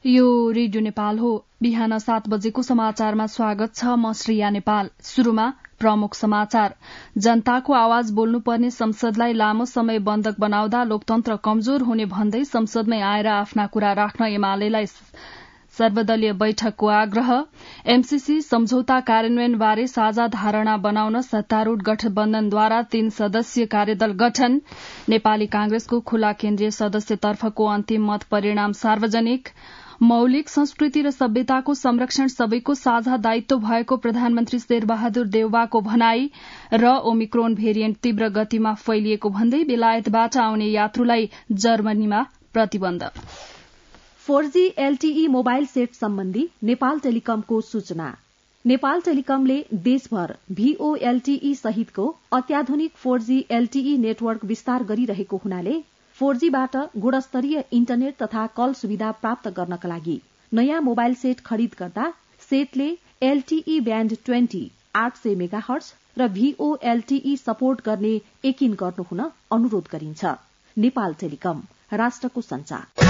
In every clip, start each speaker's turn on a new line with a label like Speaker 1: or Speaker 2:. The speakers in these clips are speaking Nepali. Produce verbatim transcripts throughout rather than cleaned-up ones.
Speaker 1: यो रेडियो नेपाल हो। बिहान सात बजेको समाचारमा स्वागत छ। म श्रेया नेपाल। शुरूमा प्रमुख समाचार। जनताको आवाज बोल्नुपर्ने संसदलाई लामो समय बन्धक बनाउँदा लोकतन्त्र कमजोर हुने भन्दै संसदमै आएर आफ्ना कुरा राख्न एमालेलाई सर्वदलीय बैठकको आग्रह। एमसीसी सम्झौता कार्यान्वयनबारे साझा धारणा बनाउन सत्तारूढ़ गठबन्धनद्वारा तीन सदस्यीय कार्यदल गठन। नेपाली कांग्रेसको खुला केन्द्रीय सदस्यतर्फको अन्तिम मत परिणाम सार्वजनिक। मौलिक संस्कृति र सभ्यताको संरक्षण सबैको साझा दायित्व भएको प्रधानमन्त्री शेरबहादुर देउवाको भनाई। र ओमिक्रोन भेरिएन्ट तीव्र गतिमा फैलिएको भन्दै बेलायतबाट आउने यात्रुलाई जर्मनीमा प्रतिबन्ध।
Speaker 2: Four G LTE mobile set सम्बन्धी नेपाल टेलिकमको सूचना। नेपाल टेलिकमले देशभर भीओएलटीई सहितको अत्याधुनिक फोर जी एलटीई नेटवर्क विस्तार गरिरहेको हुनाले फोर जी बाट गुणस्तरीय इन्टरनेट तथा कल सुविधा प्राप्त गर्नका लागि नयाँ मोबाइल सेट खरिद गर्दा सेटले एलटीई ब्याण्ड ट्वेन्टी आठ सय मेगाहर्ज र भीओएलटीई सपोर्ट गर्ने यकिन गर्नुहुन अनुरोध गरिन्छ। नेपाल टेलिकम, राष्ट्रको संचार।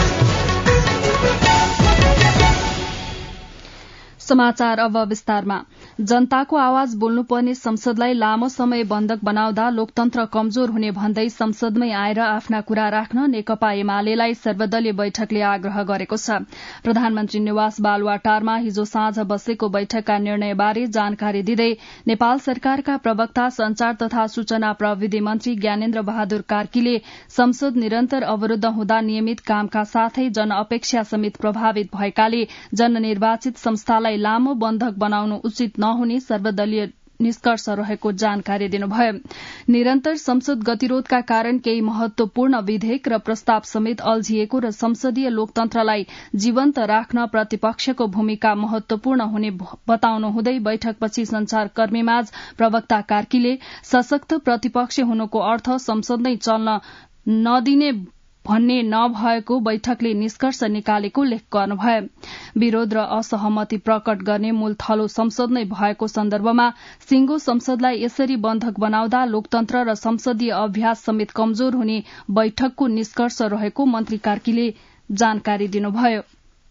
Speaker 1: समाचार अब विस्तारमा। जनताको आवाज बोल्नुपर्ने संसदलाई लामो समय बन्धक बनाउँदा लोकतन्त्र कमजोर हुने भन्दै संसदमै आएर आफ्ना कुरा राख्न नेकपा एमालेलाई सर्वदलीय बैठकले आग्रह गरेको छ। प्रधानमन्त्री निवास बालुवाटारमा हिजो साँझ बसेको बैठकका निर्णयबारे जानकारी दिँदै नेपाल सरकारका प्रवक्ता संचार तथा सूचना प्रविधि मन्त्री ज्ञानेन्द्र बहादुर कार्कीले संसद निरन्तर अवरूद्ध हुँदा नियमित कामका साथै जनअपेक्षा समेत प्रभावित भएकाले जननिर्वाचित संस्थालाई लामो बन्धक बनाउनु उचित नहुने सर्वदलीय निष्कर्ष रहेको जानकारी दिनुभयो। निरन्तर संसद गतिरोधका कारण केही महत्वपूर्ण विधेयक र प्रस्ताव समेत अल्झिएको र संसदीय लोकतन्त्रलाई जीवन्त राख्न प्रतिपक्षको भूमिका महत्वपूर्ण हुने बताउनु हुँदै बैठकपछि संचारकर्मीमाझ प्रवक्ता कार्कीले सशक्त प्रतिपक्ष हुनुको अर्थ संसद नै चल्न नदिने भन्ने नभएको बैठकले निष्कर्ष निकालेको लेख गर्नुभयो। विरोध र असहमति प्रकट गर्ने मूल थलो संसद नै भएको सन्दर्भमा सिंगो संसदलाई यसरी बन्धक बनाउँदा लोकतन्त्र र संसदीय अभ्यास समेत कमजोर हुने बैठकको निष्कर्ष रहेको मन्त्री कार्कीले जानकारी दिनुभयो।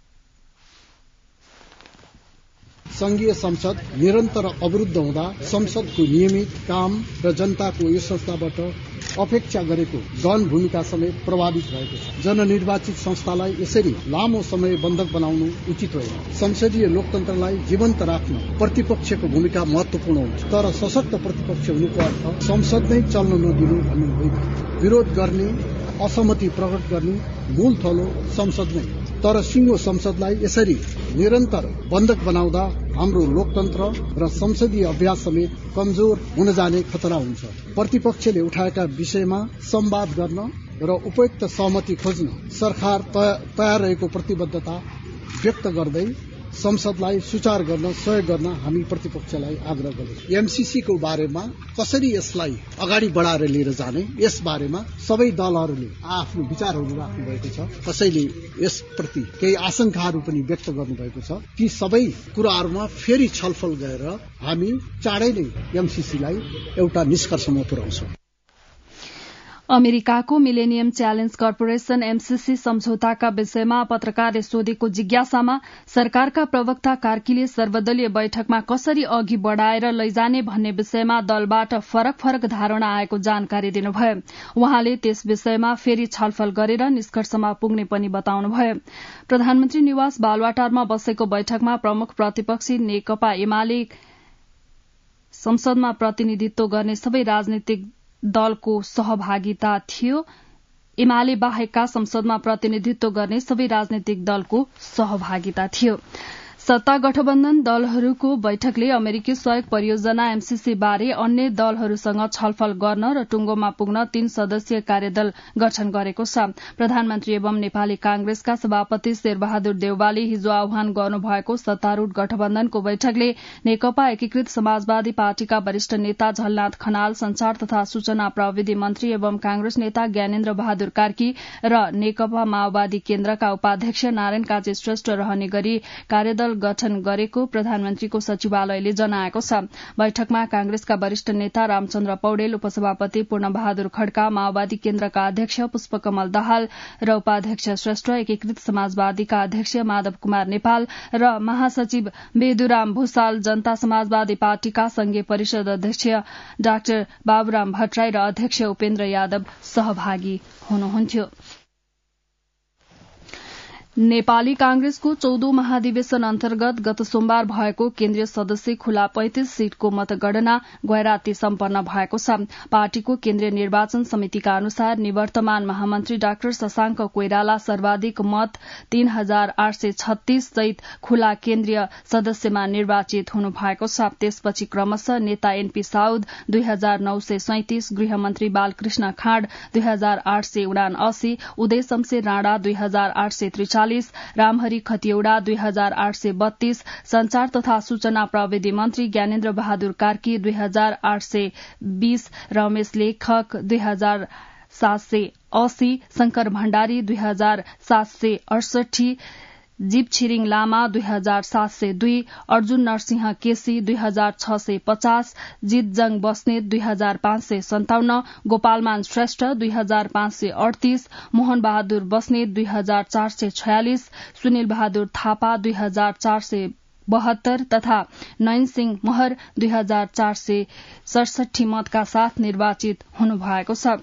Speaker 3: संघीय संसद निरन्तर अवरूद्ध हुँदा संसदको नियमित काम र जनताको यो संस्थाबाट अपेक्षा गरेको गहन भूमिका समेत प्रभावित भएको छ। जननिर्वाचित संस्थालाई यसरी लामो समय बन्धक बनाउनु उचित होइन। संसदीय लोकतन्त्रलाई जीवन्त राख्न प्रतिपक्षको भूमिका महत्वपूर्ण हुन्छ, तर सशक्त प्रतिपक्ष हुनुको अर्थ संसद नै चल्न नदिनु भन्ने होइन। विरोध गर्ने, असहमति प्रकट गर्ने मूल थलो संसद नै, तर सिंगो संसदलाई यसरी निरन्तर बन्धक बनाउँदा हाम्रो लोकतन्त्र र संसदीय अभ्यास समेत कमजोर हुन जाने खतरा हुन्छ। प्रतिपक्षले उठाएका विषयमा संवाद गर्न र उपयुक्त सहमति खोज्न सरकार तयार रहेको प्रतिबद्धता व्यक्त गर्दै संसदलाई सुचार गर्न सहयोग गर्न हामी प्रतिपक्षलाई आग्रह गर्छौं। एमसीसी को बारेमा कसरी यसलाई अगाडि बढाएर लिएर जाने, यस बारेमा सबै दलहरूले आफ्नो विचारहरू राख्नु भएको छ। कसैले यसप्रति केही आशंकाहरू पनि व्यक्त गर्नुभएको छ। ती सबै कुराहरूमा फेरि छलफल गरेर हामी चाँडै नै एमसीसीलाई एउटा निष्कर्षमा पुर्याउँछौं।
Speaker 1: अमेरिकाको मिलेनियम च्यालेन्ज कर्पोरेशन एमसीसी सम्झौताका विषयमा पत्रकारले सोधेको जिज्ञासामा सरकारका प्रवक्ता कार्कीले सर्वदलीय बैठकमा कसरी अघि बढ़ाएर लैजाने भन्ने विषयमा दलबाट फरक फरक धारणा आएको जानकारी दिनुभयो। उहाँले त्यस विषयमा फेरि छलफल गरेर निष्कर्षमा पुग्ने पनि बताउनुभयो। प्रधानमन्त्री निवास बालुवाटारमा बसेको बैठकमा प्रमुख प्रतिपक्षी नेकपा एमाले संसदमा प्रतिनिधित्व गर्ने सबै राजनीतिक दलको सहभागिता थियो। एमाले बाहेकका संसदमा प्रतिनिधित्व गर्ने सबै राजनीतिक दलको सहभागिता थियो। सत्ता गठबन्धन दलहरूको बैठकले अमेरिकी सहयोग परियोजना एमसीसी बारे अन्य दलहरूसँग छलफल गर्न र टुंगोमा पुग्न तीन सदस्यीय कार्यदल गठन गरेको छ। प्रधानमन्त्री एवं नेपाली कांग्रेसका सभापति शेरबहादुर देउवाले हिजो आह्वान गर्नुभएको सत्तारूढ़ गठबन्धनको बैठकले नेकपा एकीकृत समाजवादी पार्टीका वरिष्ठ नेता झलनाथ खनाल, संचार तथा सूचना प्रविधि मन्त्री एवं कांग्रेस नेता ज्ञानेन्द्र बहादुर कार्की र नेकपा माओवादी केन्द्रका उपाध्यक्ष नारायण काजी श्रेष्ठ रहने गरी कार्यदल दल गठन गरेको प्रधानमन्त्रीको सचिवालयले जनाएको छ। बैठकमा कांग्रेसका वरिष्ठ नेता रामचन्द्र पौडेल, उपसभापति पूर्णबहादुर खड्का, माओवादी केन्द्रका अध्यक्ष पुष्पकमल दाहाल र उपाध्यक्ष श्रेष्ठ, एकीकृत समाजवादीका अध्यक्ष माधव कुमार नेपाल र महासचिव बेदुराम भूषाल, जनता समाजवादी पार्टीका संघीय परिषद अध्यक्ष डाक्टर बाबुराम भट्टराई र अध्यक्ष उपेन्द्र यादव सहभागी हुनुहुन्थ्यो। नेपाली कांग्रेसको चौधौं महाधिवेशन अन्तर्गत गत सोमबार भएको केन्द्रीय सदस्य खुला पैंतिस सीटको मतगणना गैराती सम्पन्न भएको छ। पार्टीको केन्द्रीय निर्वाचन समितिका अनुसार निवर्तमान महामन्त्री डाक्टर शशांक कोइराला सर्वाधिक मत तीन हजार आठ सय छत्तीस सहित खुला केन्द्रीय सदस्यमा निर्वाचित हुनु भएको छ। त्यसपछि क्रमशः नेता एनपी साउद दुई हजार नौ सय सैंतिस, गृहमन्त्री बालकृष्ण खाँड दुई हजार आठ सय उनासी, उदय शमशेर राणा दुई हजार आठ सय त्रिचालिस, रामहरि खतिवड़ा दुई हजार आठ सय बत्तीस, संचार तथा सूचना प्रविधि मन्त्री ज्ञानेन्द्र बहादुर कार्की दुई हजार आठ सय बीस, रमेश लेखक दुई हजार सात सय अस्सी, शंकर भण्डारी दुई हजार सात सय अडसठी, जीव छिरिङ लामा दुई हजार सात सय दुई, अर्जुन नरसिंह केसी दुई हजार छ सय पचास, जितजङ बस्नेत दुई हजार पाँच सय सन्ताउन्न, गोपालमान श्रेष्ठ दुई हजार पाँच सय अडतीस, मोहन बहादुर बस्नेत दुई हजार चार सय छयालिस, सुनिल बहादुर थापा दुई हजार चार सय बहत्तर तथा नयन सिंह महर दुई हजार चार सय सडसठी मतका साथ निर्वाचित हुनुभएको छ।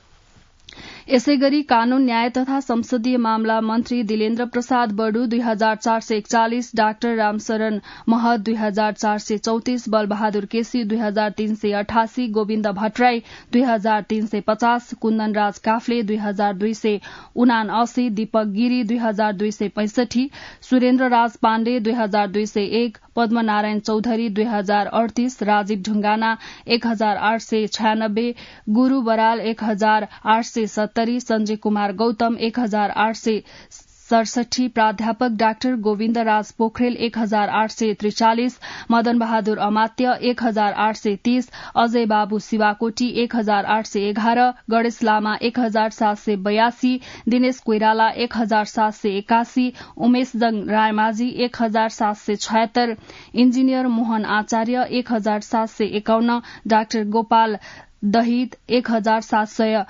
Speaker 1: यसै गरी कानून न्याय तथा संसदीय मामला मन्त्री दिलेन्द्र प्रसाद बडु दुई हजार चार सय एकचालिस, डाक्टर रामशरण महत दुई हजार चार सय चौतिस, बलबहादुर केसी दुई हजार तीन सय अठासी, गोविन्द भट्टराई दुई हजार तीन सय पचास, कुन्दन राज काफ्ले दुई हजार दुई सय उनासी, दीपक गिरी दुई हजार दुई सय पैंसठी, सुरेन्द्र राज पाण्डे दुई हजार दुई सय एक, पद्मनारायण चौधरी दुई हजार अडतीस, राजीव ढुंगाना एक हजार आठ सय छयानब्बे, गुरू बराल एक हजार आठ सय सत्तरी, संजय कुमार गौतम एक हजार आठ सय सड़सठी, प्राध्यापक डाक्टर गोविन्द राज पोखरेल एक हजार आठ सय त्रिचालिस, मदन बहादुर अमात्य एक हजार आठ सय तीस, अजय बाबू शिवाकोटी एक हजार आठ सय एघार, गणेश लामा एक हजार सात सय बयासी, दिनेश कोइराला एक हजार सात सय एकासी, उमेशजङ रायमाझी एक हजार सात सय छयत्तर, इन्जिनियर मोहन आचार्य एक हजार सात सय एकाउन्न, डाक्टर गोपाल दहित एक हजार सात सय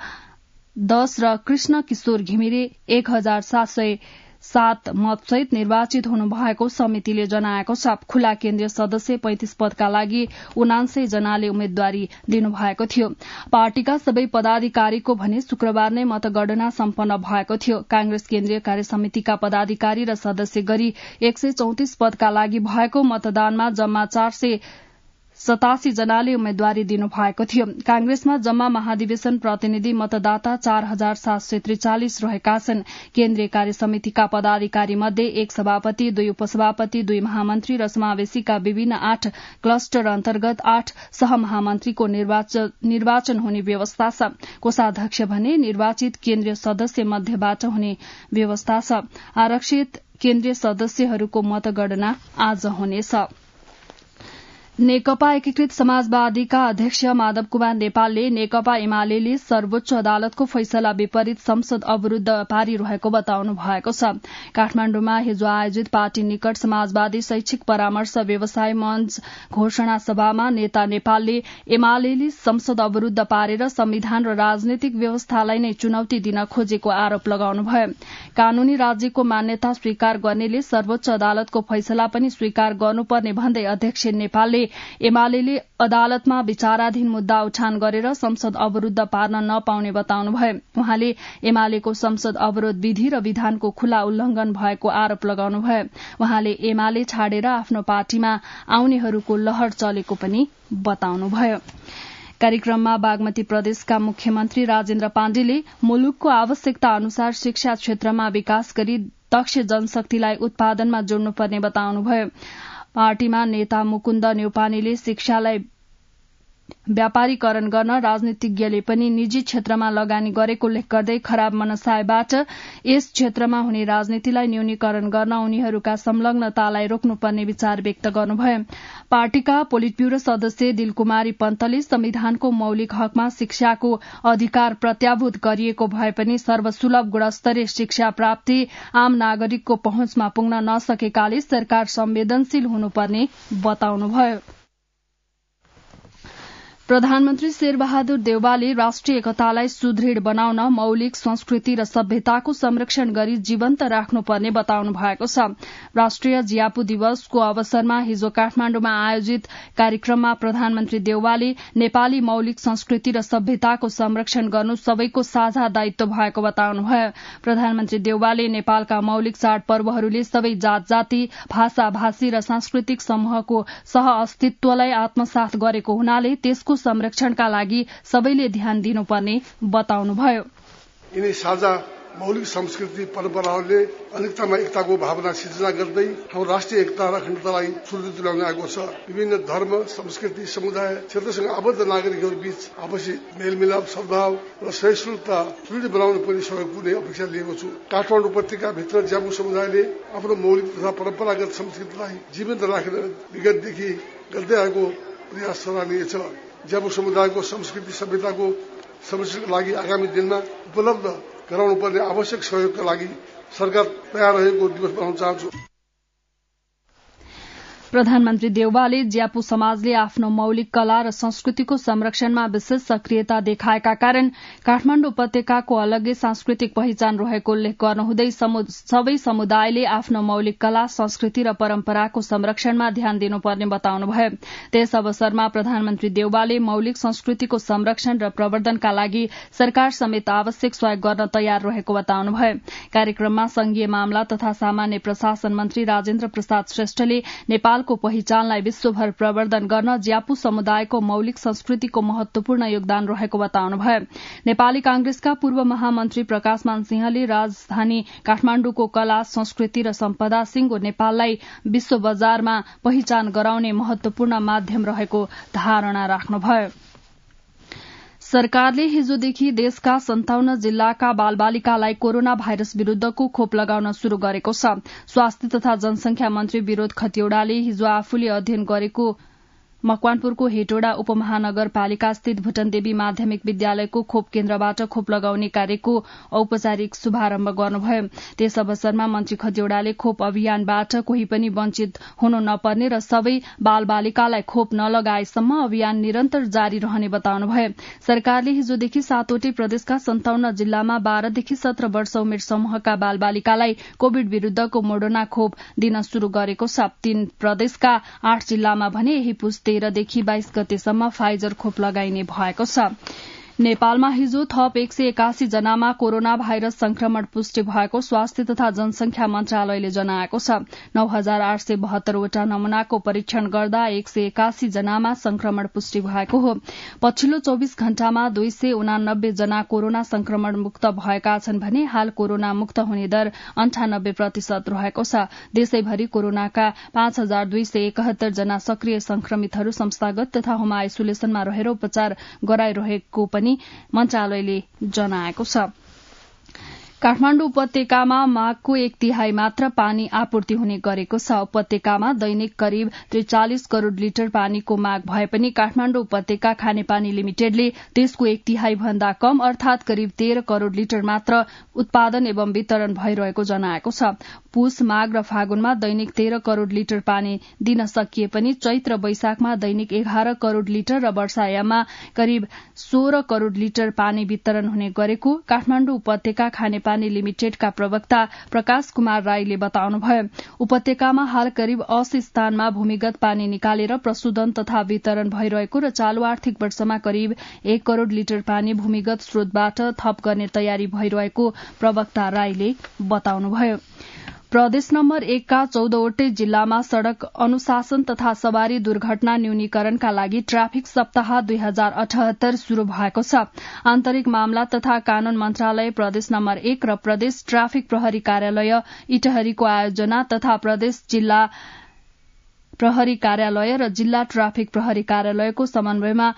Speaker 1: दस र कृष्ण किशोर घिमिरे एक हजार सात सय सात मतसहित निर्वाचित हुनुभएको समितिले जनाएको छ। खुला केन्द्रीय सदस्य पैंतिस पदका लागि उनान्सय जनाले उम्मेद्वारी दिनुभएको थियो। पार्टीका सबै पदाधिकारीको भने शुक्रबार नै मतगणना सम्पन्न भएको थियो। कांग्रेस केन्द्रीय कार्य समितिका पदाधिकारी र सदस्य गरी एक सय चौतिस पदका लागि भएको मतदानमा जम्मा चार सय सतासी जनाले उम्मेद्वारी दिनुभएको थियो। कांग्रेसमा जम्मा महाधिवेशन प्रतिनिधि मतदाता चार हजार सात सय त्रिचालिस रहेका छन्। केन्द्रीय कार्य समितिका पदाधिकारी मध्ये एक सभापति, दुई उपसभापति, दुई महामन्त्री र समावेशीका विभिन्न आठ क्लस्टर अन्तर्गत आठ सहमहामन्त्रीको निर्वाचन हुने व्यवस्था छ। कोषाध्यक्ष भने निर्वाचित केन्द्रीय सदस्य मध्येबाट हुने व्यवस्था छ। आरक्षित केन्द्रीय सदस्यहरूको मतगणना आज हुनेछ। नेकपा एकीकृत समाजवादीका अध्यक्ष माधव कुमार नेपालले नेकपा एमाले सर्वोच्च अदालतको फैसला विपरीत संसद अवरूद्ध पारिरहेको बताउनु भएको छ। काठमाण्डुमा हिजो आयोजित पार्टी निकट समाजवादी शैक्षिक परामर्श व्यवसाय मंच घोषणा सभामा नेता नेपालले एमाले संसद अवरूद्ध पारेर संविधान र राजनीतिक व्यवस्थालाई नै चुनौती दिन खोजेको आरोप लगाउनुभयो। कानूनी राज्यको मान्यता स्वीकार गर्नेले सर्वोच्च अदालतको फैसला पनि स्वीकार गर्नुपर्ने भन्दै अध्यक्ष नेपालले एमाले अदालतमा विचाराधीन मुद्दा उठान गरेर संसद अवरूद्ध पार्न नपाउने बताउनुभयो। उहाँले एमालेको संसद अवरोध विधि र विधानको खुला उल्लंघन भएको आरोप लगाउनुभयो। उहाँले एमाले छाडेर आफ्नो पार्टीमा आउनेहरूको लहर चलेको पनि बताउनुभयो। कार्यक्रममा बागमती प्रदेशका मुख्यमन्त्री राजेन्द्र पाण्डेले मुलुकको आवश्यकता अनुसार शिक्षा क्षेत्रमा विकास गरी दक्ष जनशक्तिलाई उत्पादनमा जोड्नुपर्ने बताउनुभयो। पार्टीमा नेता मुकुन्द न्यौपानेले शिक्षालाई व्यापारीकरण गर्न राजनीतिज्ञले पनि निजी क्षेत्रमा लगानी गरेको उल्लेख गर्दै खराब मनसायबाट यस क्षेत्रमा हुने राजनीतिलाई न्यूनीकरण गर्न उनीहरूका संलग्नतालाई रोक्नुपर्ने विचार व्यक्त गर्नुभयो। पार्टीका पोलिट ब्यूरो सदस्य दिलकुमारी पन्तले संविधानको मौलिक हकमा शिक्षाको अधिकार प्रत्याभूत गरिएको भए पनि सर्वसुलभ गुणस्तरीय शिक्षा प्राप्ति आम नागरिकको पहुँचमा पुग्न नसकेकाले सरकार संवेदनशील हुनुपर्ने बताउनुभयो। प्रधानमन्त्री शेरबहादुर देउवाले राष्ट्रिय एकतालाई सुदृढ़ बनाउन मौलिक संस्कृति र सभ्यताको संरक्षण गरी जीवन्त राख्नुपर्ने बताउनु भएको छ। राष्ट्रिय जियापु दिवसको अवसरमा हिजो काठमाण्डुमा आयोजित कार्यक्रममा प्रधानमन्त्री देउवाले नेपाली मौलिक संस्कृति र सभ्यताको संरक्षण गर्नु सबैको साझा दायित्व भएको बताउनुभयो। प्रधानमन्त्री देउवाले नेपालका मौलिक चाडपर्वहरूले सबै जात जाति भाषा भाषी र सांस्कृतिक समूहको सह अस्तित्वलाई आत्मसात गरेको हुनाले त्यसको संरक्षणका लागि सबैले ध्यान दिनुपर्ने बताउनुभयो।
Speaker 4: यिनी साझा मौलिक संस्कृति परम्पराहरूले अनेकतामा एकताको भावना सिर्जना गर्दै हाम्रो राष्ट्रिय एकता र अखण्डतालाई सुदृढ तुल्याउन आएको छ। विभिन्न धर्म संस्कृति समुदाय क्षेत्रसँग आबद्ध नागरिकहरू बीच आपसी मेलमिलाप सद्भाव र सहिष्णुता सुदृढ बनाउनु पर्ने सहयोग पुग्ने अपेक्षा लिएको छु। काठमाडौँ उपत्यकाभित्र ज्यापु समुदायले आफ्नो मौलिक तथा परम्परागत संस्कृतिलाई जीवन्त राखेर विगतदेखि गर्दै आएको प्रयास सराहनीय छ। ज्यापु समुदायको संस्कृति सभ्यताको संरक्षणका लागि आगामी दिनमा उपलब्ध गराउनुपर्ने आवश्यक सहयोगका लागि सरकार तयार रहेको दिवस बनाउन चाहन्छु।
Speaker 1: प्रधानमन्त्री देउवाले ज्यापु समाजले आफ्नो मौलिक कला र संस्कृतिको संरक्षणमा विशेष सक्रियता देखाएका कारण काठमाण्डु उपत्यकाको अलग्गै सांस्कृतिक पहिचान रहेको उल्लेख गर्नुहुँदै सबै समुदायले आफ्नो मौलिक कला संस्कृति र परम्पराको संरक्षणमा ध्यान दिनुपर्ने बताउनुभयो। त्यस अवसरमा प्रधानमन्त्री देउवाले मौलिक संस्कृतिको संरक्षण र प्रवर्धनका लागि सरकार समेत आवश्यक सहयोग गर्न तयार रहेको बताउनुभयो। कार्यक्रममा संघीय मामला तथा सामान्य प्रशासन मन्त्री राजेन्द्र प्रसाद श्रेष्ठले नेपाल को पहिचानलाई विश्वभर प्रवर्धन गर्न ज्यापु समुदायको मौलिक संस्कृतिको महत्वपूर्ण योगदान रहेको बताउनुभयो। नेपाली कांग्रेसका पूर्व महामन्त्री प्रकाशमान सिंहले राजधानी काठमाण्डुको कला संस्कृति र सम्पदा सिंह नेपाललाई विश्व बजारमा पहिचान गराउने महत्वपूर्ण माध्यम रहेको धारणा राख्नुभयो। सरकारले हिजोदेखि देशका सन्ताउन्न जिल्लाका बालबालिकालाई कोरोना भाइरस विरूद्धको खोप लगाउन शुरू गरेको छ। स्वास्थ्य तथा जनसंख्या मन्त्री विरोध खतिवड़ाले हिजो आफूले अध्ययन गरेको मकवानपुरको हेटौडा उपमहानगरपालिका स्थित भुटनदेवी माध्यमिक विद्यालयको खोप केन्द्रबाट खोप लगाउने कार्यको औपचारिक शुभारम्भ गर्नुभयो। त्यस अवसरमा मन्त्री खतिवड़ाले खोप अभियानबाट कोही पनि वञ्चित हुनु नपर्ने र सबै बालबालिकालाई खोप नलगाएसम्म अभियान निरन्तर जारी रहने बताउनुभयो। सरकारले हिजोदेखि सातवटै प्रदेशका सन्ताउन्न जिल्लामा बाह्रदेखि सत्र वर्ष उमेर समूहका बालबालिकालाई कोविड विरूद्धको मोडर्ना खोप दिन शुरू गरेको छ। तीन प्रदेशका आठ जिल्लामा भने यही पुस तेह्रदेखि बाइस गतेसम्म फाइजर खोप लगाइने भएको छ। नेपालमा हिजो थप एक सय एकासी जनामा कोरोना भाइरस संक्रमण पुष्टि भएको स्वास्थ्य तथा जनसंख्या मन्त्रालयले जनाएको छ। नौ हजार आठ सय बहत्तरवटा नमूनाको परीक्षण गर्दा एक सय एकासी जनामा संक्रमण पुष्टि भएको हो। पछिल्लो चौविस घण्टामा दुई सय उनानब्बे जना कोरोना संक्रमण मुक्त भएका छन् भने हाल कोरोना मुक्त हुने दर अन्ठानब्बे प्रतिशत रहेको छ। देशैभरि कोरोनाका पाँच हजार दुई सय एकहत्तर जना सक्रिय संक्रमितहरू संस्थागत तथा होम आइसोलेसनमा रहेर उपचार गराइरहेको पनि मन्त्रालयले जनाएको छ। काठमाण्डु उपत्यकामा माघको एक तिहाई मात्र पानी आपूर्ति हुने गरेको छ। उपत्यकामा दैनिक करिब त्रिचालिस करोड़ लिटर पानीको माग भए पनि काठमाण्डु उपत्यका खानेपानी लिमिटेडले त्यसको एक तिहाई भन्दा कम अर्थात करिब तेह्र करोड़ लिटर मात्र उत्पादन एवं वितरण भइरहेको जनाएको छ। पुष माघ र फागुनमा दैनिक तेह्र करोड़ लिटर पानी दिन सकिए पनि चैत र वैशाखमा दैनिक एघार करोड़ लिटर र वर्षायाममा करिब सोह्र करोड़ लिटर पानी वितरण हुने गरेको काठमाण्डु उपत्यका खाने पानी लिमिटेडका प्रवक्ता प्रकाश कुमार राईले बताउनुभयो। उपत्यकामा हाल करिब अस्सी स्थानमा भूमिगत पानी निकालेर प्रशोधन तथा वितरण भइरहेको र चालू आर्थिक वर्षमा करिब एक करोड़ लिटर पानी भूमिगत स्रोतबाट थप गर्ने तयारी भइरहेको प्रवक्ता राईले बताउनुभयो। प्रदेश नम्बर एकका चौधवटै जिल्लामा सड़क अनुशासन तथा सवारी दुर्घटना न्यूनीकरणका लागि ट्राफिक सप्ताह दुई हजार अठहत्तर शुरू भएको छ। आन्तरिक मामला तथा कानून मन्त्रालय प्रदेश नम्बर एक र प्रदेश ट्राफिक प्रहरी कार्यालय इटहरीको आयोजना तथा प्रदेश जिल्ला प्रहरी कार्यालय र जिल्ला ट्राफिक प्रहरी कार्यालयको समन्वयमा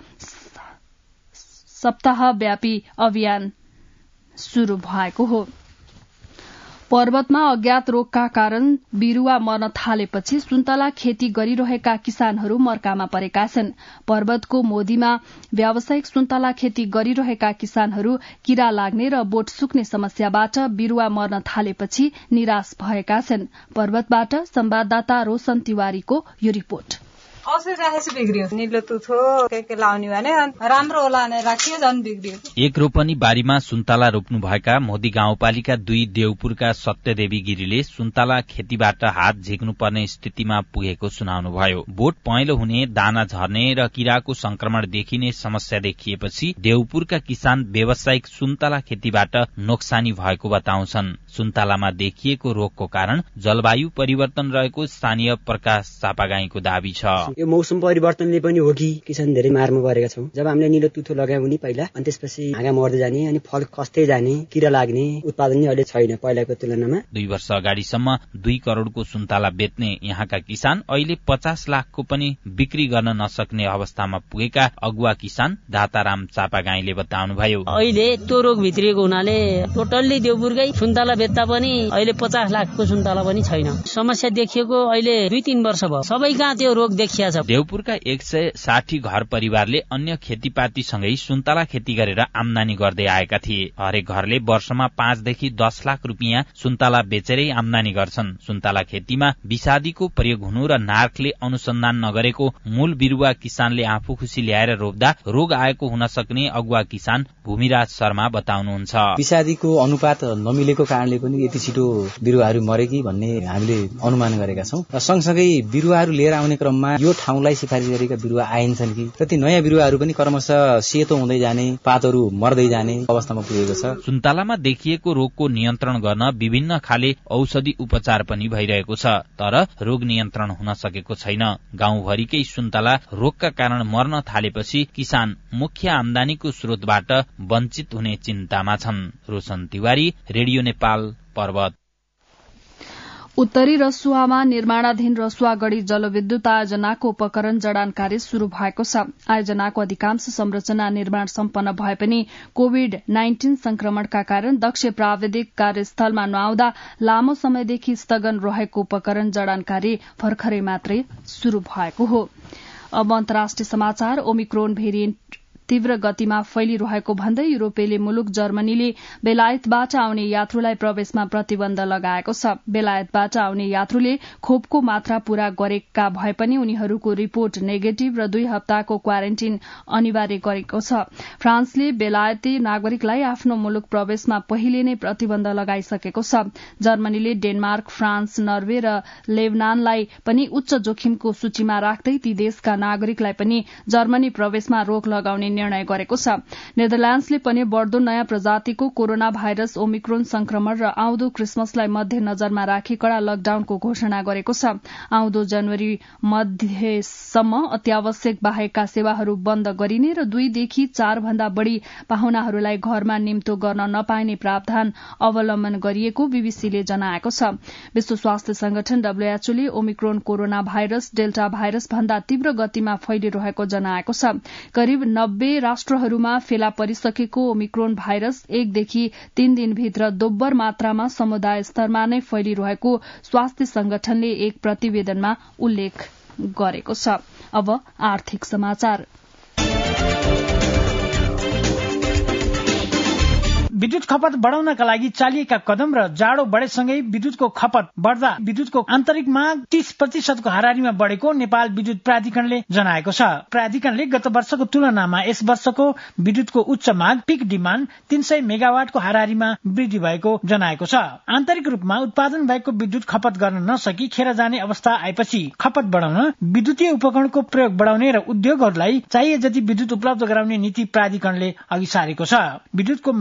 Speaker 1: सप्ताहव्यापी अभियान शुरू भएको हो। पर्वतमा अज्ञात रोगका कारण बिरूवा मर्न थालेपछि सुन्तला खेती गरिरहेका किसानहरू मर्कामा परेका छन्। पर्वतको मोदीमा व्यावसायिक सुन्तला खेती गरिरहेका किसानहरू किरा लाग्ने र बोट सुक्ने समस्याबाट बिरूवा मर्न थालेपछि निराश भएका छन्। पर्वतबाट संवाददाता रोशन तिवारीको यो रिपोर्ट।
Speaker 5: औषधि राखेपछि बिग्रियो, निलो तुथो के के लाउने भने राम्रो होला भने राखियो, झन् बिग्रियो।
Speaker 6: एक रोपनी बारीमा सुन्तला रोप्नुभएका मोदी गाउँपालिका दुई देवपुरका सत्यदेवी गिरीले सुन्तला खेतीबाट हात झिक्नुपर्ने स्थितिमा पुगेको सुनाउनुभयो। बोट पहेँलो हुने, दाना झर्ने र किराको संक्रमण देखिने समस्या देखिएपछि देवपुरका किसान व्यावसायिक सुन्तला खेतीबाट नोक्सानी भएको बताउँछन्। सुन्तलामा देखिएको रोगको कारण जलवायु परिवर्तन रहेको स्थानीय प्रकाश चापागाईको दावी छ।
Speaker 7: यो मौसम परिवर्तनले पनि हो कि किसान धेरै मारमा परेका छौं। जब हामीले निलो तुथो लगायौं नि पहिला, अनि त्यसपछि हाँगा मर्दै जाने अनि फल खस्दै जाने, किरा लाग्ने, उत्पादन नै अहिले छैन पहिलाको तुलनामा।
Speaker 6: दुई वर्ष अगाडिसम्म दुई करोड़को सुन्तला बेच्ने यहाँका किसान अहिले पचास लाखको पनि बिक्री गर्न नसक्ने अवस्थामा पुगेका अगुवा किसान दाताराम चापागाईले बताउनुभयो।
Speaker 8: अहिले त्यो रोग भित्रिएको हुनाले टोटल्ली देवपुरकै सुन्तला बेच्दा पनि अहिले पचास लाखको सुन्तला पनि छैन। समस्या देखिएको अहिले दुई तीन वर्ष भयो। सबै कहाँ त्यो रोग देखिया छ।
Speaker 6: देवपुरका एक सय साठी घर परिवारले अन्य खेतीपातीसँगै सुन्तला खेती गरेर आमदानी गर्दै आएका थिए। हरेक घरले वर्षमा पाँचदेखि दस लाख रुपियाँ सुन्तला बेचेरै आमदानी गर्छन्। सुन्तला खेतीमा विषादीको प्रयोग हुनु र नार्कले अनुसन्धान नगरेको मूल बिरुवा किसानले आफू खुसी ल्याएर रोप्दा रोग आएको हुन सक्ने अगुवा किसान भूमिराज शर्मा बताउनुहुन्छ।
Speaker 9: विषादीको अनुपात नमिलेको कारणले पनि यति छिटो बिरुवाहरू मरे कि भन्ने हामीले अनुमान गरेका छौं। र सँगसँगै बिरुवाहरू लिएर आउने क्रममा यो ठाउँलाई सिफारिस गरेका बिरुवा आइन्छन् कि र ती नयाँ बिरुवाहरू पनि क्रमशः सेतो हुँदै जाने, पातहरू मर्दै जाने अवस्थामा पुगेको छ।
Speaker 6: सुन्तलामा देखिएको रोगको नियन्त्रण गर्न विभिन्न खाले औषधि उपचार पनि भइरहेको छ, तर रोग नियन्त्रण हुन सकेको छैन। गाउँभरिकै सुन्तला रोगका कारण मर्न थालेपछि किसान मुख्य आमदानीको स्रोतबाट वञ्चित हुने चिन्तामा छन्। रोशन तिवारी, रेडियो नेपाल, पर्वत।
Speaker 1: उत्तरी रसुवामा निर्माणाधीन रसुवागढ़ी जलविद्युत आयोजनाको उपकरण जडान कार्य शुरू भएको छ। आयोजनाको अधिकांश संरचना निर्माण सम्पन्न भए पनि कोविड नाइन्टीन संक्रमणका कारण दक्ष प्राविधिक कार्यस्थलमा नआउँदा लामो समयदेखि स्थगन रहेको उपकरण जडान कार्य भर्खरै मात्रै शुरू भएको हो। अब अन्तर्राष्ट्रिय समाचार। ओमिक्रोन भेरिएन्ट तीव्र गतिमा फैलिरहेको भन्दै युरोपेली मुलुक जर्मनीले बेलायतबाट आउने यात्रुलाई प्रवेशमा प्रतिबन्ध लगाएको छ। बेलायतबाट आउने यात्रुले खोपको मात्रा पूरा गरेका भए पनि उनीहरूको रिपोर्ट नेगेटिभ र दुई हप्ताको क्वारेन्टाइन अनिवार्य गरेको छ। फ्रान्सले बेलायती नागरिकलाई आफ्नो मुलुक प्रवेशमा पहिले नै प्रतिबन्ध लगाइसकेको छ। जर्मनीले डेनमार्क, फ्रान्स, नर्वे र लेबनानलाई पनि उच्च जोखिमको सूचीमा राख्दै ती देशका नागरिकलाई पनि जर्मनी प्रवेशमा रोक लगाउने निर्णय गरेको छ। नेदरल्याण्ड्सले पनि बढ़दो नयाँ प्रजातिको कोरोना भाइरस ओमिक्रोन संक्रमण र आउँदो क्रिसमसलाई मध्यनजरमा राखी कड़ा लकडाउनको घोषणा गरेको छ। आउँदो जनवरी मध्यसम्म अत्यावश्यक बाहेकका सेवाहरू बन्द गरिने र दुईदेखि चार भन्दा बढ़ी पाहुनाहरूलाई घरमा निम्तो गर्न नपाइने प्रावधान अवलम्बन गरिएको बीबीसीले जनाएको छ। विश्व स्वास्थ्य संगठन डब्ल्यूएचओले omicron corona virus delta virus भन्दा तीव्र गतिमा फैलिरहेको जनाएको छ। करिब नब्बे राष्ट्रहरूमा फेला परिसकेको ओमिक्रोन भाइरस एकदेखि तीन दिनभित्र दोब्बर मात्रामा समुदाय स्तरमा नै फैलिरहेको स्वास्थ्य संगठनले एक प्रतिवेदनमा उल्लेख गरेको छ। अब आर्थिक समाचार।
Speaker 10: विद्युत खपत बढ़ाउनका लागि चालिएका कदम र जाडो बढेसँगै विद्युतको खपत बढ़दा विद्युतको आन्तरिक माग तीस प्रतिशतको हाराहारीमा बढ़ेको नेपाल विद्युत प्राधिकरणले जनाएको छ। प्राधिकरणले गत वर्षको तुलनामा यस वर्षको विद्युतको उच्च माग पिक डिमाण्ड तीन सय मेगावाटको हाराहारीमा वृद्धि भएको जनाएको छ। आन्तरिक रूपमा उत्पादन भएको विद्युत खपत गर्न नसकी खेर जाने अवस्था आएपछि खपत बढ़ाउन विद्युतीय उपकरणको प्रयोग बढ़ाउने र उद्योगहरूलाई चाहिए जति विद्युत उपलब्ध गराउने नीति प्राधिकरणले अघि सारेको छ। विद्युतको माग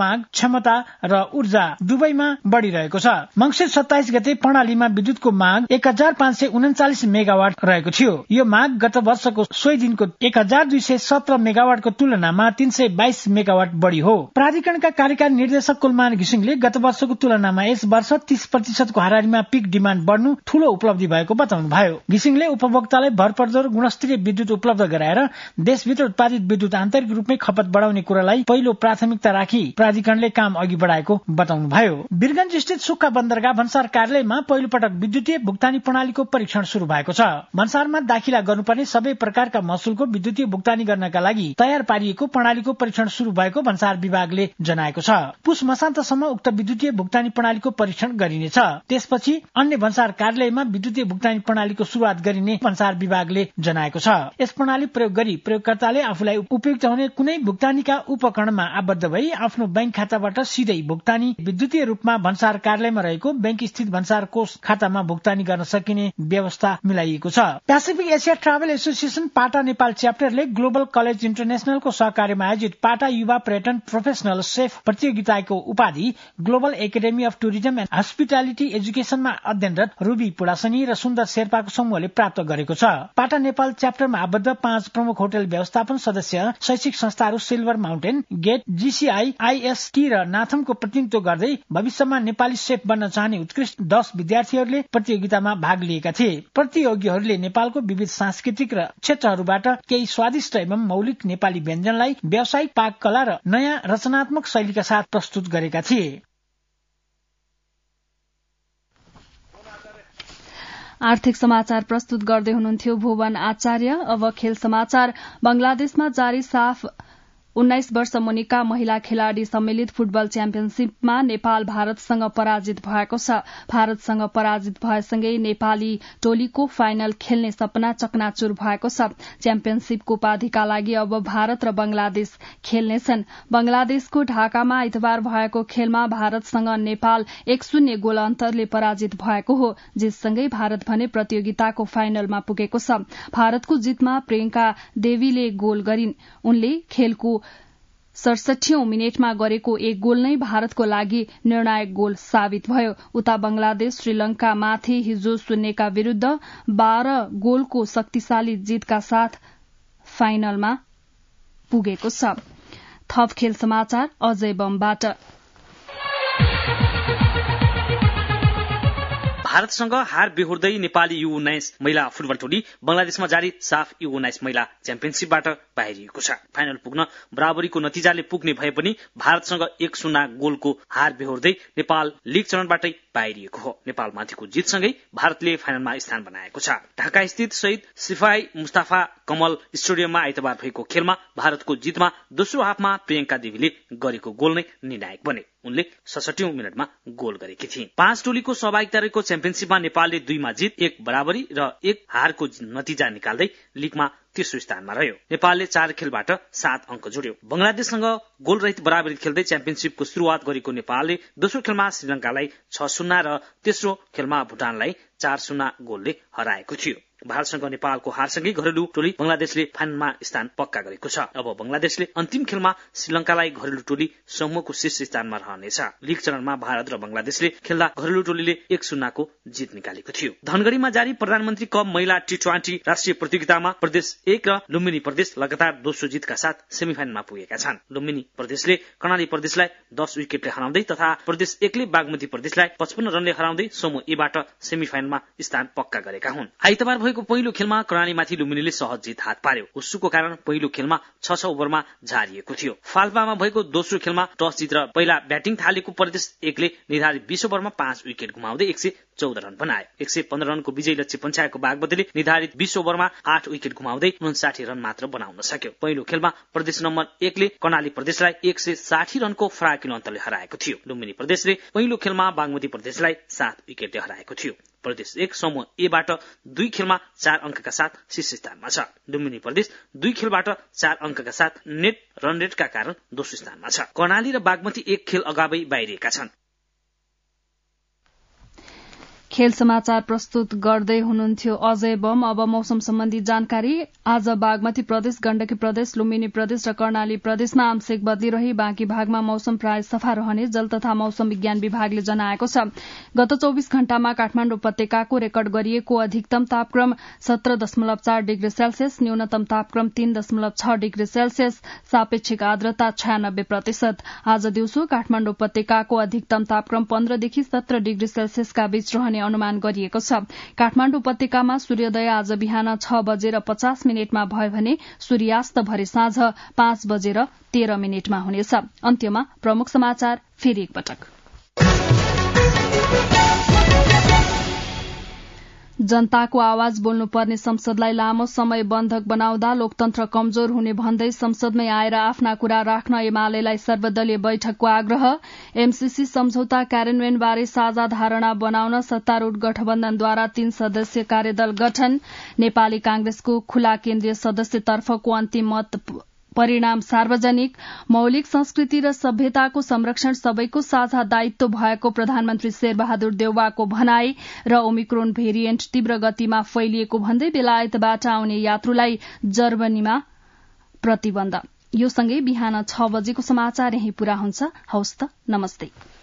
Speaker 10: क्षमता र ऊर्जा दुवैमा बढ़िरहेको छ। मंसिर सत्ताइस गते प्रणालीमा विद्युतको माग एक हजार पाँच सय उन्चालिस मेगावाट रहेको थियो। यो माग गत वर्षको सोही दिनको एक हजार दुई सय सत्र मेगावाटको तुलनामा तीन सय बाइस मेगावाट बढ़ी हो। प्राधिकरणका कार्यकारी निर्देशक कुलमान घिसिङले गत वर्षको तुलनामा यस वर्ष तीस प्रतिशतको हाराहारीमा पिक डिमाण्ड बढ़नु ठूलो उपलब्धि भएको बताउनुभयो। घिसिङले उपभोक्तालाई भरपर्दो गुणस्तरीय विद्युत उपलब्ध गराएर देशभित्र उत्पादित विद्युत आन्तरिक रूपमै खपत बढ़ाउने कुरालाई पहिलो प्राथमिकता राखी प्राधिकरणले काम अघि बढ़ाएको बताउनुभयो। वीरगञ्ज स्थित सुक्खा बन्दरगाह भन्सार कार्यालयमा पहिलो पटक विद्युतीय भुक्तानी प्रणालीको परीक्षण शुरू भएको छ। भन्सारमा दाखिला गर्नुपर्ने सबै प्रकारका महसुलको विद्युतीय भुक्तानी गर्नका लागि तयार पारिएको प्रणालीको परीक्षण शुरू भएको भन्सार विभागले जनाएको छ। पुष मसान्तसम्म उक्त विद्युतीय भुक्तानी प्रणालीको परीक्षण गरिनेछ। त्यसपछि अन्य भन्सार कार्यालयमा विद्युतीय भुक्तानी प्रणालीको शुरूआत गरिने भन्सार विभागले जनाएको छ। यस प्रणाली प्रयोग गरी प्रयोगकर्ताले आफूलाई उपयुक्त हुने कुनै भुक्तानीका उपकरणमा आबद्ध भई आफ्नो बैंक खाताबाट सिधै भुक्तानी विद्युतीय रूपमा भन्सार कार्यालयमा रहेको बैंक स्थित भन्सार कोष खातामा भुक्तानी गर्न सकिने व्यवस्था मिलाइएको छ। Pacific Asia travel association PATA Nepal च्याप्टरले ग्लोबल कलेज इन्टरनेशनलको सहकार्यमा आयोजित पाटा युवा पर्यटन प्रोफेसनल सेफ प्रतियोगिताको उपाधि global academy of tourism and hospitality एजुकेशनमा अध्ययनरत रुबी पुडासनी र सुन्दर शेर्पाको समूहले प्राप्त गरेको छ। पाटा नेपाल च्याप्टरमा आबद्ध पाँच प्रमुख होटल व्यवस्थापन सदस्य शैक्षिक संस्थाहरू silver mountain gate GCI IST र नाथमको प्रतिनिधित्व गर्दै भविष्यमा नेपाली सेफ बन्न चाहने उत्कृष्ट दस विद्यार्थीहरूले प्रतियोगितामा भाग लिएका थिए। प्रतियोगीहरूले नेपालको विविध सांस्कृतिक र क्षेत्रहरूबाट केही स्वादिष्ट एवं मौलिक नेपाली व्यञ्जनलाई व्यावसायिक पाक कला र नयाँ रचनात्मक शैलीका साथ प्रस्तुत गरेका थिए।
Speaker 1: आर्थिक समाचार प्रस्तुत गर्दै हुनुहुन्थ्यो भुवन आचार्य। अब खेल समाचार। बंगलादेशमा जारी साफ उन्नाइस वर्ष मुनिका महिला खेलाड़ी सम्मिलित फुटबल च्याम्पियनशीपमा नेपाल भारतसँग पराजित भएको छ। भारतसँग पराजित भएसँगै नेपाली टोलीको फाइनल खेल्ने सपना चकनाचुर भएको छ। च्याम्पियनशीपको उपाधिका लागि अब भारत र बंगलादेश खेल्नेछन्। बंगलादेशको ढाकामा आइतबार भएको खेलमा भारतसँग नेपाल एक शून्य गोल अन्तरले पराजित भएको हो। जितसँगै भारत भने प्रतियोगिताको फाइनलमा पुगेको छ। भारतको जितमा प्रियंका देवीले गोल गरिन्। उनले खेलको सडसठीऔं मिनटमा गरेको एक गोल नै भारतको लागि निर्णायक गोल साबित भयो। उता बंगलादेश श्रीलंका माथि हिजो शून्यका विरूद्ध बाह्र गोलको शक्तिशाली जितका साथ फाइनलमा पुगेको छ। थप खेल समाचार अजय बमबाट।
Speaker 11: भारतसँग हार बेहोर्दै नेपाली यु उन्नाइस महिला फुटबल टोली बंगलादेशमा जारी साफ यु उन्नाइस महिला च्याम्पियनशीपबाट बाहिरिएको छ। फाइनल पुग्न बराबरीको नतिजाले पुग्ने भए पनि भारतसँग एक शून्य गोलको हार बेहोर्दै नेपाल लीग चरणबाटै बाहिरिएको हो। नेपालमाथिको जितसँगै भारतले फाइनलमा स्थान बनाएको छ। ढाका स्थित शहीद सिपाही मुस्ताफा कमल स्टेडियममा आइतबार भएको खेलमा भारतको जितमा दोस्रो हाफमा प्रियंका देवीले गरेको गोल नै निर्णायक बने। उनले सडसठीऔं मिनटमा गोल गरेकी थिइन्। पाँच टोलीको सहभागिता रहेको च्याम्पियनशीपमा नेपालले दुईमा जित एक बराबरी र एक हारको नतिजा निकाल्दै लीगमा तेस्रो स्थानमा रह्यो। नेपालले चार खेलबाट सात अंक जोड्यो। बंगलादेशसँग गोलरहित बराबरी खेल्दै च्याम्पियनशीपको शुरूआत गरेको नेपालले दोस्रो खेलमा श्रीलंकालाई छ शून्य र तेस्रो खेलमा भुटानलाई चार शून्य गोलले हराएको थियो। भारतसँग नेपालको हारसँगै घरेलु टोली बंगलादेशले फाइनलमा स्थान पक्का गरेको छ। अब बंगलादेशले अन्तिम खेलमा श्रीलंकालाई घरेलु टोली समूहको शीर्ष स्थानमा रहनेछ। लीग चरणमा भारत र बंगलादेशले खेल्दा घरेलु टोलीले एक शून्यको जित निकालेको थियो। धनगढ़ीमा जारी प्रधानमन्त्री कप महिला टी ट्वेन्टी राष्ट्रिय प्रतियोगितामा प्रदेश एक र लुम्बिनी प्रदेश लगातार दोस्रो जितका साथ सेमिफाइनलमा पुगेका छन्। लुम्बिनी प्रदेशले कर्णाली प्रदेशलाई दस विकेटले हराउँदै तथा प्रदेश एकले बागमती प्रदेशलाई पचपन्न रनले हराउँदै समूह एबाट सेमिफाइनलमा स्थान पक्का गरेका हुन्। आइतबार भएको पहिलो खेलमा कर्णालीमाथि लुम्बिनीले सहज जित हात पार्यो। उत्सुकको कारण पहिलो खेलमा छ छ ओभरमा झारिएको थियो। फाल्पामा भएको दोस्रो खेलमा टस जितेर पहिला ब्याटिङ थालेको प्रदेश एकले निर्धारित बीस ओभरमा पाँच विकेट गुमाउँदै एक सय चौध रन बनायो। एक सय पन्ध्र रनको विजयी लक्ष्य पन्छाएको बागमतीले निर्धारित बीस ओभरमा आठ विकेट गुमाउँदै उनसाठी रन मात्र बनाउन सक्यो। पहिलो खेलमा प्रदेश नम्बर एकले कर्णाली प्रदेशलाई एक सय साठी रनको फराकिलो अन्तरले हराएको थियो। लुम्बिनी प्रदेशले पहिलो खेलमा बागमती प्रदेशलाई सात विकेटले हराएको थियो। प्रदेश एक समूह एबाट दुई खेलमा चार अंकका साथ शीर्ष स्थानमा छ। लुम्बिनी प्रदेश दुई खेलबाट चार अंकका साथ नेट रन रेटका कारण दोस्रो स्थानमा छ। कर्णाली र बागमती एक खेल अगावै बाहिरिएका छन्।
Speaker 1: खेल समाचार प्रस्तुत गर्दै हुनुहुन्थ्यो अजय बम। अब मौसम सम्बन्धी जानकारी। आज बागमती प्रदेश, गण्डकी प्रदेश, लुम्बिनी प्रदेश र कर्णाली प्रदेशमा आंशिक बदली रही बाँकी भागमा मौसम प्राय सफा रहने जल तथा मौसम विज्ञान विभागले जनाएको छ। गत चौविस घण्टामा काठमाडौँ उपत्यकाको रेकर्ड गरिएको अधिकतम तापक्रम सत्र दशमलव चार डिग्री सेल्सियस, न्यूनतम तापक्रम तीन दशमलव छ डिग्री सेल्सियस, सापेक्षिक आर्द्रता छयानब्बे प्रतिशत। आज दिउँसो काठमाडौँ उपत्यकाको अधिकतम तापक्रम पन्ध्रदेखि सत्र डिग्री सेल्सियसका बीच रहने अनुमान गरिएको छ। काठमाडौँ उपत्यकामा सूर्योदय आज बिहान छ बजेर पचास मिनटमा भयो भने सूर्यास्त भरे साँझ पाँच बजेर तेह्र मिनटमा हुनेछ। अन्त्यमा प्रमुख समाचार फेरि एकपटक। जनताको आवाज बोल्नुपर्ने संसदलाई लामो समय बन्धक बनाउँदा लोकतन्त्र कमजोर हुने भन्दै संसदमै आएर आफ्ना कुरा राख्न एमालेलाई सर्वदलीय बैठकको आग्रह। एमसीसी सम्झौता कार्यान्वयनबारे साझा धारणा बनाउन सत्तारूढ़ गठबन्धनद्वारा तीन सदस्यीय कार्यदल गठन। नेपाली कांग्रेसको खुला केन्द्रीय सदस्यतर्फको अन्तिम मत परिणाम सार्वजनिक। मौलिक संस्कृति र सभ्यताको संरक्षण सबैको साझा दायित्व भएको प्रधानमन्त्री शेरबहादुर देउवाको भनाई। र ओमिक्रोन भेरिएन्ट तीव्र गतिमा फैलिएको भन्दै बेलायतबाट आउने यात्रुलाई जर्मनीमा प्रतिबन्ध। यो सँगै बिहान छ बजेको समाचार यही पूरा हुन्छ। हवस् त, नमस्ते।